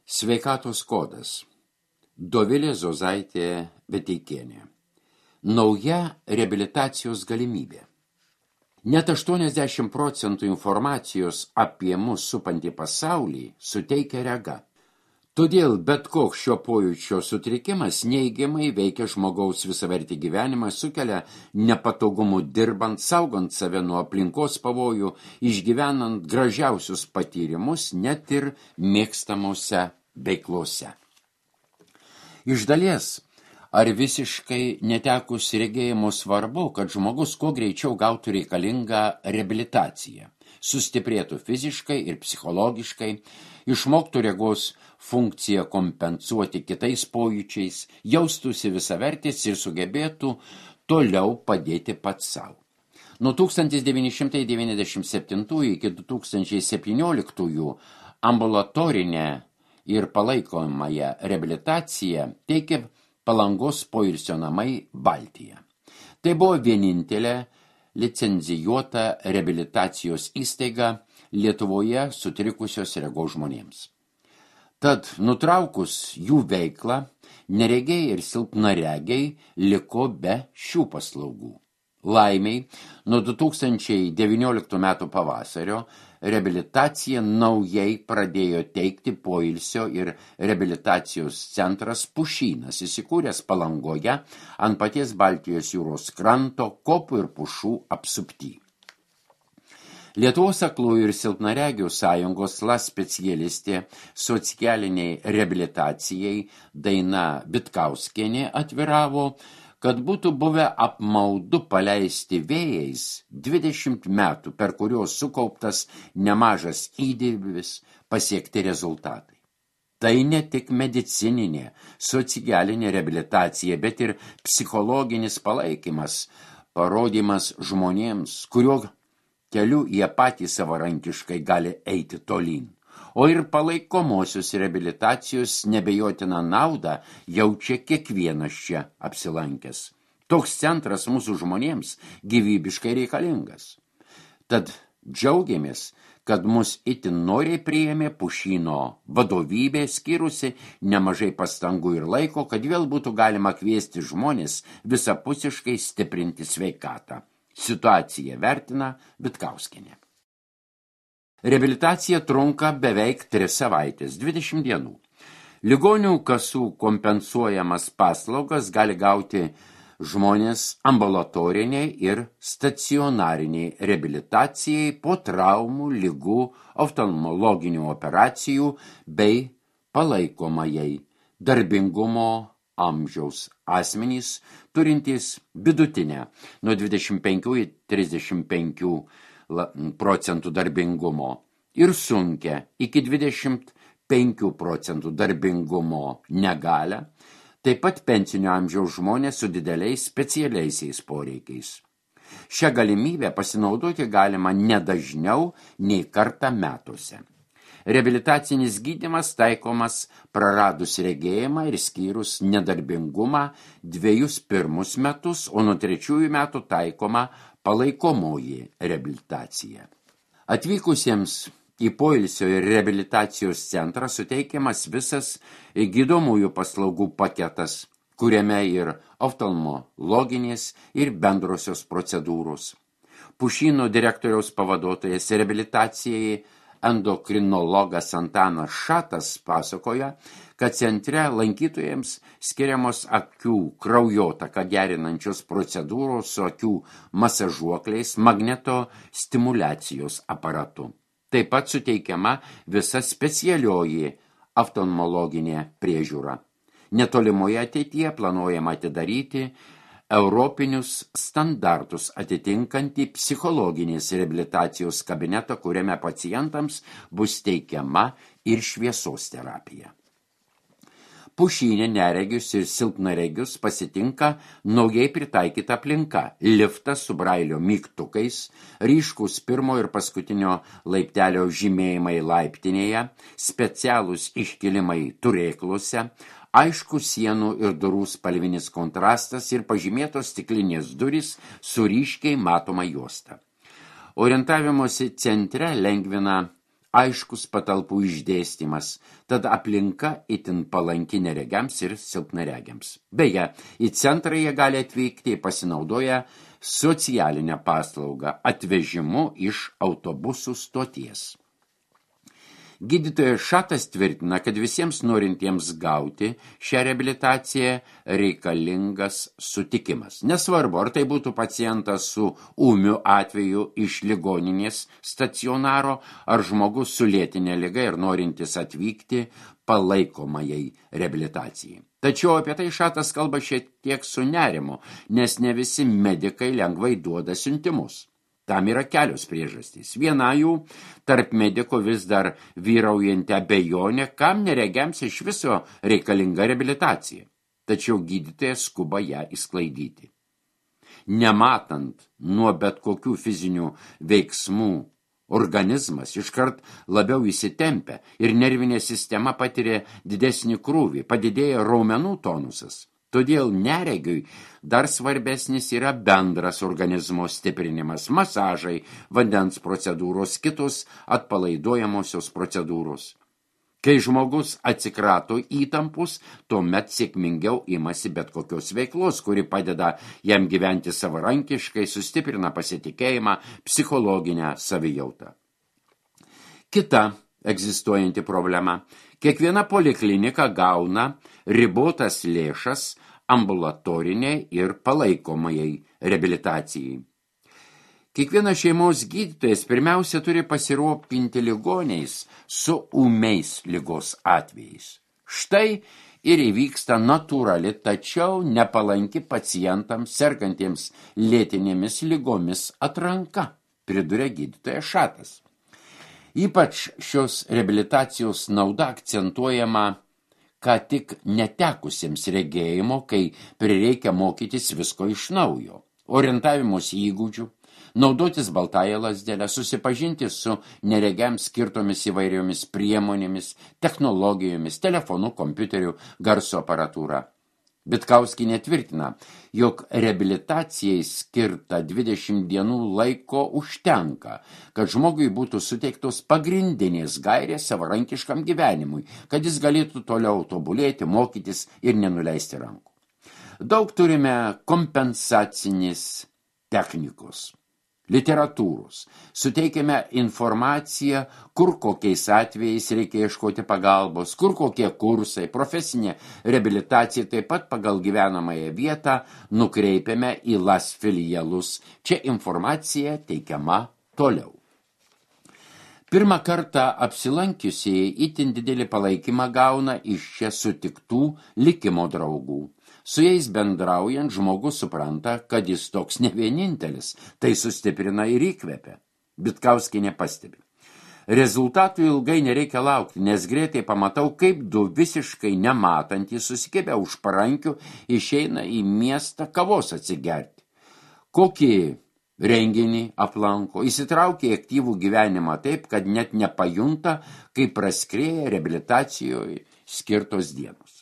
Sveikatos kodas. Dovilė Zozaitė Beteikienė. Nauja reabilitacijos galimybė. Net 80% informacijos apie mus supantį pasaulį suteikia rega. Todėl bet koks šio pojūčio sutrikimas neigiamai veikia žmogaus visavertį gyvenimą, sukelia nepatogumų dirbant, saugant save nuo aplinkos pavojų, išgyvenant gražiausius patyrimus net ir mėgstamose veiklose. Iš dalies, ar visiškai netekus regėjimo svarbu, kad žmogus kuo greičiau gautų reikalingą reabilitaciją, sustiprėtų fiziškai ir psichologiškai, išmoktų regos funkciją kompensuoti kitais pojūčiais, jaustųsi visavertis ir sugebėtų toliau padėti pats savo. Nuo 1997 iki 2017 ambulatorinę ir palaikomąją reabilitaciją teikė Palangos poilsio namai Baltija. Tai buvo vienintelė licencijuota reabilitacijos įstaiga Lietuvoje sutrikusios regos žmonėms. Tad nutraukus jų veiklą, neregiai ir silpnaregiai liko be šių paslaugų. Laimiai, nuo 2019 metų pavasario reabilitaciją naujai pradėjo teikti poilsio ir reabilitacijos centras Pušynas, įsikūręs Palangoje ant paties Baltijos jūros kranto, kopų ir pušų apsupty. Lietuvos aklųjų ir silpnaregių sąjungos LAS specialistė socialiniai reabilitacijai Daina Vitkauskienė atviravo, kad būtų buvę apmaudu paleisti vėjais 20 metų, per kurios sukauptas nemažas įdirbis, pasiekti rezultatai. Tai ne tik medicininė, socialinė reabilitacija, bet ir psichologinis palaikymas, parodymas žmonėms, kurio keliu jie patys savarankiškai gali eiti tolyn. O ir palaikomosios reabilitacijos nebejotiną naudą jaučia kiekvienas čia apsilankęs. Toks centras mūsų žmonėms gyvybiškai reikalingas. Tad džiaugiamės, kad mus itin noriai priėmė Pušyno vadovybė, skyrusi nemažai pastangų ir laiko, kad vėl būtų galima kviesti žmonės visapusiškai stiprinti sveikatą. Situaciją vertina Vitkauskienė. Reabilitacija trunka beveik 3 savaitės, 20 dienų. Ligonių kasų kompensuojamas paslaugas gali gauti žmonės ambulatoriniai ir stacionariniai reabilitacijai po traumų, ligų, oftalmologinių operacijų bei palaikomajai darbingumo amžiaus asmenys, turintys vidutinę nuo 25 iki 35% darbingumo ir sunkia iki 25% darbingumo negalią, taip pat pensinio amžiaus žmonės su dideliais specialiaisiais poreikiais. Šią galimybę pasinaudoti galima nedažniau nei kartą metuose. Reabilitacinis gydymas taikomas praradus regėjimą ir skyrus nedarbingumą 2 pirmus metus, o nuo 3 metų taikoma palaikomoji reabilitacija. Atvykusiems į poilsio ir reabilitacijos centrą suteikiamas visas gydomųjų paslaugų paketas, kuriame ir oftalmologinės ir bendrosios procedūros. Pušyno direktoriaus pavaduotojas reabilitacijai endokrinologas Antanas Šatas pasakoja, kad centre lankytojams skiriamos akių kraujotaką gerinančios procedūros su akių masažuokliais, magneto stimuliacijos aparatu. Taip pat suteikiama visa specialioji oftalmologinė priežiūra. Netolimoje ateityje planuojama atidaryti europinius standartus atitinkantį psichologinės reabilitacijos kabinetą, kuriame pacientams bus teikiama ir šviesos terapija. Pušyne neregius ir silpnaregius pasitinka naujai pritaikyta aplinka, liftas su brailio mygtukais, ryškus pirmo ir paskutinio laiptelio žymėjimai laiptinėje, specialūs iškilimai turėkluose, aiškus sienų ir durų spalvinis kontrastas ir pažymėtos stiklinės durys su ryškiai matoma juosta. Orientavimosi centre lengvina aiškus patalpų išdėstymas, tad aplinka itin palanki neregiams ir silpnaregiams. Beje, į centrą jie gali atvykti pasinaudoję socialinę paslaugą atvežimu iš autobusų stoties. Gydytojas Šatas tvirtina, kad visiems norintiems gauti šią reabilitaciją reikalingas sutikimas. Nesvarbu, ar tai būtų pacientas su ūmiu atveju iš ligoninės stacionaro, ar žmogus su lėtinė liga ir norintis atvykti palaikomajai reabilitacijai. Tačiau apie tai Šatas kalba šiek tiek su nerimu, nes ne visi medikai lengvai duoda siuntimus. Tam yra kelios priežastys. Viena jų tarp medikų vis dar vyraujanti abejonė, kam neregiams iš viso reikalinga reabilitacija. Tačiau gydytojas skuba ją išsklaidyti. Nematant nuo bet kokių fizinių veiksmų, organizmas iškart labiau įsitempia ir nervinė sistema patiria didesnį krūvį, padidėja raumenų tonusas. Todėl neregiui dar svarbesnis yra bendras organizmo stiprinimas, masažai, vandens procedūros, kitos atpalaiduojamosios procedūros. Kai žmogus atsikrato įtampus, tuomet sėkmingiau imasi bet kokios veiklos, kuri padeda jam gyventi savarankiškai, sustiprina pasitikėjimą, psichologinę savijautą. Kita egzistuojanti problema. Kiekviena poliklinika gauna ribotas lėšas ambulatoriniai ir palaikomajai reabilitacijai. Kiekvienas šeimos gydytojas pirmiausia turi pasirūpinti ligoniais su ūmiais ligos atvejais. Štai ir įvyksta natūrali, tačiau nepalanki pacientams sergantiems lėtinėmis ligomis atranka, priduria gydytojas Šatas. Ypač šios reabilitacijos nauda akcentuojama ką tik netekusiems regėjimo, kai prireikia mokytis visko iš naujo, orientavimus įgūdžių, naudotis baltąją lazdelę, susipažinti su neregiams skirtomis įvairiomis priemonėmis, technologijomis, telefonu, kompiuteriu, garso aparatūra. Bitkauskienė tvirtina, jog reabilitacijai skirta 20 dienų laiko užtenka, kad žmogui būtų suteiktos pagrindinės gairės savarankiškam gyvenimui, kad jis galėtų toliau tobulėti, mokytis ir nenuleisti rankų. Daug turime kompensacinės technikos, literatūros. Suteikiame informaciją, kur kokiais atvejais reikia ieškoti pagalbos, kur kokie kursai, profesinė reabilitacija, taip pat pagal gyvenamąją vietą nukreipiame į LAS filialus. Čia informacija teikiama toliau. Pirmą kartą apsilankiusieji itin didelį palaikymą gauna iš čia sutiktų likimo draugų. Su jais bendraujant žmogus supranta, kad jis toks ne vienintelis, tai sustiprina ir įkvepia. Bitkauskienė pastebi. Rezultatų ilgai nereikia laukti, nes greitai pamatau, kaip du visiškai nematantys susikibę už parankių išeina į miestą kavos atsigerti. Kokį renginį aplanko, įsitraukia į aktyvų gyvenimą taip, kad net nepajunta, kaip praskrėja reabilitacijoje skirtos dienos.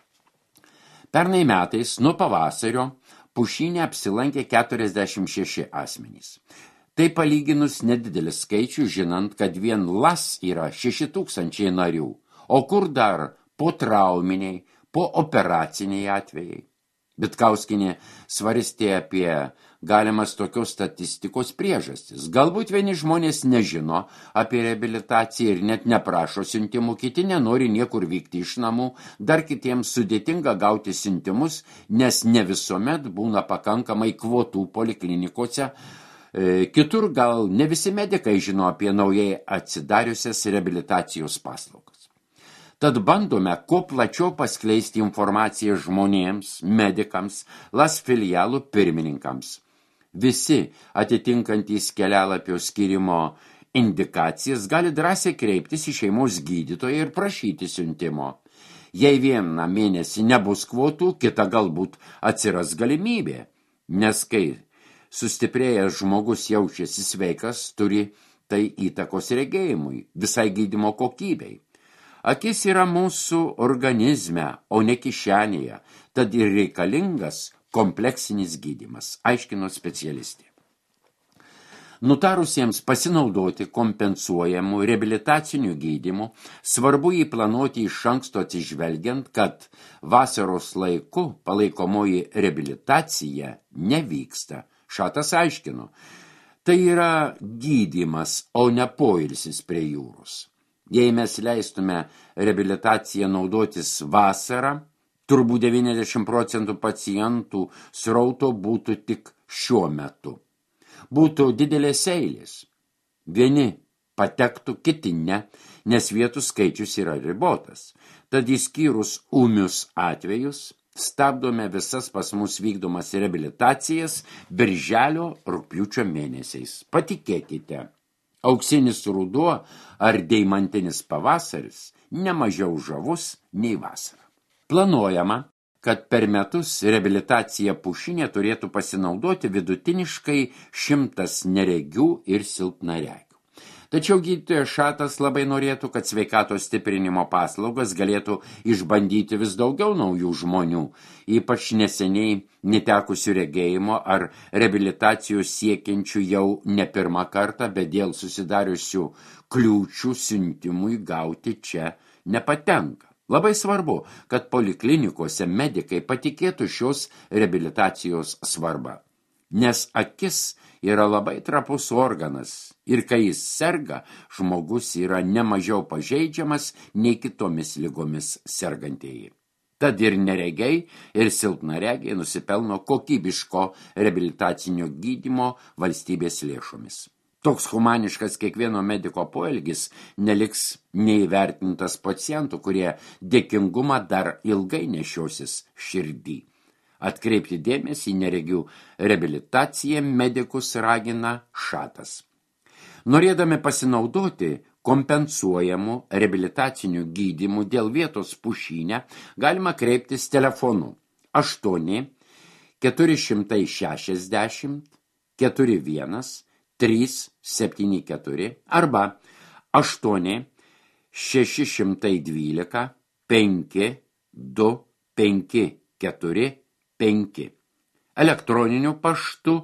Pernai metais nuo pavasario Pušyne apsilankė 46 asmenys. Tai palyginus nedidelis skaičius, žinant, kad vien LAS yra 6000 narių, o kur dar potrauminiai, pooperaciniai atvejai. Bitkauskienė svarstė apie galimas tokios statistikos priežastis. Galbūt vieni žmonės nežino apie reabilitaciją ir net neprašo siuntimų, kiti nenori niekur vykti iš namų, dar kitiems sudėtinga gauti siuntimus, nes ne visuomet būna pakankamai kvotų poliklinikose. Kitur gal ne visi medikai žino apie naujai atsidariusias reabilitacijos paslaugas. Tad bandome kuo plačiau paskleisti informaciją žmonėms, medikams, LAS filialų pirmininkams. Visi atitinkantys kelialapio skyrimo indikacijas gali drąsiai kreiptis į šeimos gydytoją ir prašyti siuntimo. Jei vieną mėnesį nebus kvotų, kita galbūt atsiras galimybė, nes kai sustiprėjęs žmogus jaučiasi sveikas, turi tai įtakos regėjimui, visai gydymo kokybei. Akis yra mūsų organizme, o ne kišenėje, tad ir reikalingas kompleksinis gydymas, aiškino specialistė. Nutarusiems pasinaudoti kompensuojamų reabilitacinių gydymų, svarbu jį planuoti iš anksto atsižvelgiant, kad vasaros laiku palaikomoji reabilitacija nevyksta. Šatas aiškino, tai yra gydymas, o ne poilsis prie jūros. Jei mes leistume reabilitaciją naudotis vasarą, turbūt 90% pacientų srauto būtų tik šiuo metu. Būtų didelės eilės. Vieni patektų, kiti ne, nes vietų skaičius yra ribotas. Tad įskyrus ūmius atvejus, stabdome visas pas mus vykdomas reabilitacijas birželio-rugpjūčio mėnesiais. Patikėkite, auksinis ruduo ar deimantinis pavasaris nemažiau žavus nei vasara. Planuojama, kad per metus reabilitacija pušinė turėtų pasinaudoti vidutiniškai 100 neregių ir silpnaregių. Tačiau gydytojas Šatas labai norėtų, kad sveikatos stiprinimo paslaugas galėtų išbandyti vis daugiau naujų žmonių, ypač neseniai netekusių regėjimo ar reabilitacijos siekiančių jau ne pirmą kartą, bet dėl susidariusių kliūčių siuntimui gauti čia nepatenka. Labai svarbu, kad poliklinikose medikai patikėtų šios reabilitacijos svarbą, nes akis yra labai trapus organas ir kai jis serga, žmogus yra nemažiau pažeidžiamas nei kitomis ligomis sergantieji. Tad ir neregiai, ir silpnaregiai nusipelno kokybiško reabilitacinio gydymo valstybės lėšomis. Toks humaniškas kiekvieno mediko poelgis neliks neįvertintas pacientų, kurie dėkingumą dar ilgai nešiosis širdį. Atkreipti dėmesį į neregių reabilitaciją medikus ragina Šatas. Norėdami pasinaudoti kompensuojamų reabilitacinių gydymų dėl vietos pušyne, galima kreiptis telefonu 8 460 41 374 arba 8 612 5 2 5 4 5. Elektroniniu paštu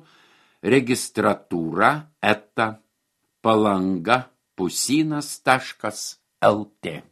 registratūra @palangapusynas.lt